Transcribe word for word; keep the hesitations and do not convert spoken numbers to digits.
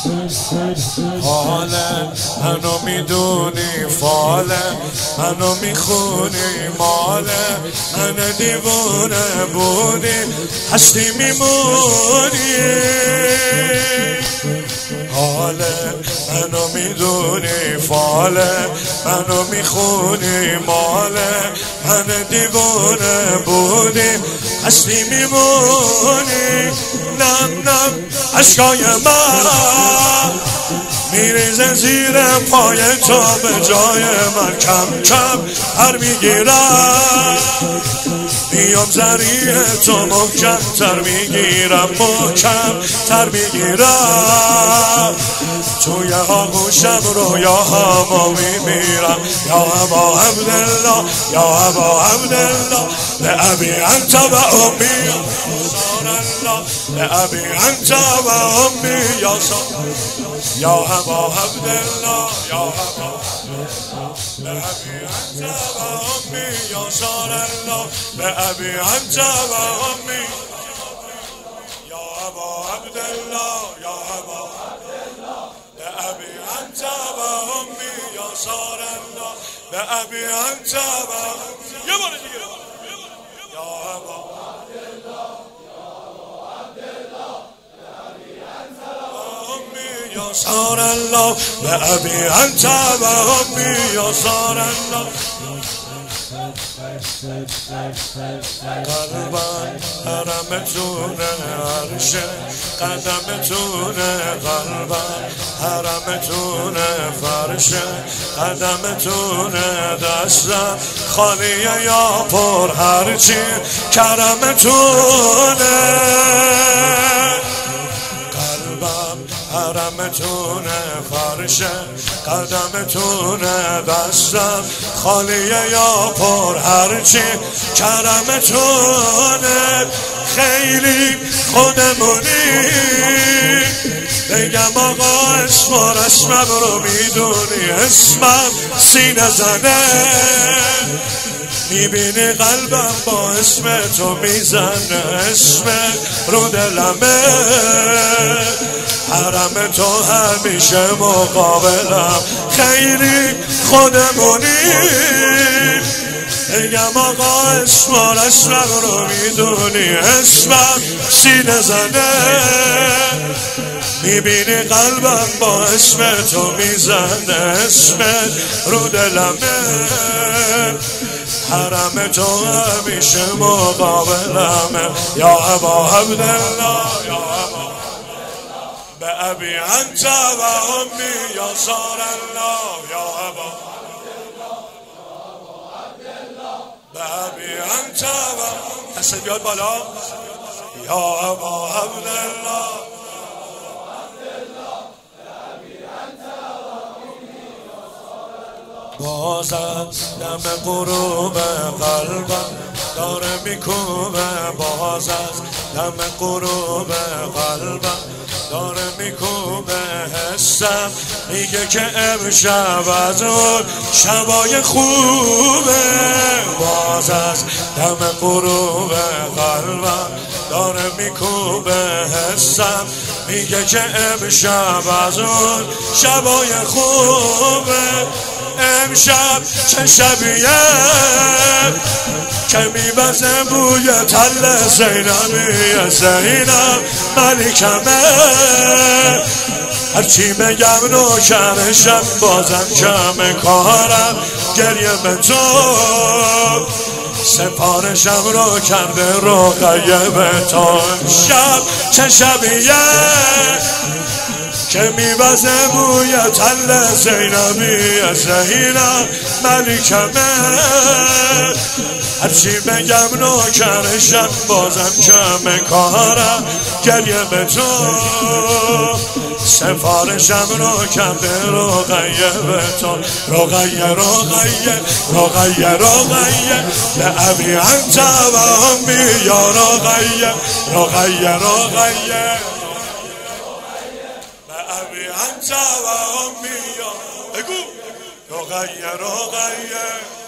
حاله منو میدونی فاله منو میخونی ماله من دیوونه بودی هستی میمونی حاله منو میدونی فاله منو میخونی ماله من دیوونه بودی هستی میمونی نم نم عشقای من میریزه زیر پای تو به جای من کم کم هر میگیرم میام زریع تو محکم تر میگیرم محکم تر میگیرم توی آغوشم رو یا هوا میمیرم یا ابا عبدالله یا ابا عبدالله لأبی انت و امی لأبی انت و امی یا یا ابا عبدالله یا ابا لأبي أنت وأمي يا شار الله لأبي أنت وأمي يا أبا عبد الله يا أبا عبد الله لأبي أنت وأمي يا شار الله لأبي أنت وأمي يا أبا عبد الله يا صار الله لأبي أنت وأمي يا صار الله قلبان حرمتونه عرشه قدمتونه قلبان حرمتونه فرشه قدمتونه دستم خالیه یا پر هرچی کرمتونه حرمتونه فرشه قدمتونه دستم خالیه یا پر هرچی کرمتونه خیلی خودمونی بگم آقا اسم و رسمم رو میدونی اسمم سینه زنه میبینی قلبم با اسم تو میزنه اسم رو دلمه حرم تو همیشه مقابلم خیلی خودمونی بگم آقا اسم و رسمم رو میدونی اسمم سینه زنه میبینی قلبم با اسم تو میزنه اسم رو دلمه حرم تو همیشه مقابلمه یا ابا عبدالله یا ابا بأبي أنت وأمي يا صار الله يا أبا بأبي أنت وأمي دست بیاد بالا یا ابا عبدالله باز از دم غروب قلبم داره میکوبه باز از دم غروب قلبم داره میکوبه حسم میگه که امشب از اون شبای خوبه باز از دم غروب قلبم داره میکوبه حسم میگه که امشب از اون شبای خوبه امشب چه شبیه که میبزه بوی تل زینبی زینب ملکمه هرچی بگم نوکرشم بازم کم کارم گریه به تو سفارشم رو کرده رقیه به تو امشب چه شبیه که میبزه بوی تل زینبی زینب ملکمه هرچی بگم نوکرشم بازم کم کارم گریه به تو سفارشم رو کرده رقیه به تو رقیه رقیه رقیه رقیه لأبی انت و امی یا رقیه رقیه رقیه لأبی انت و امی یا بگو رقیه رقیه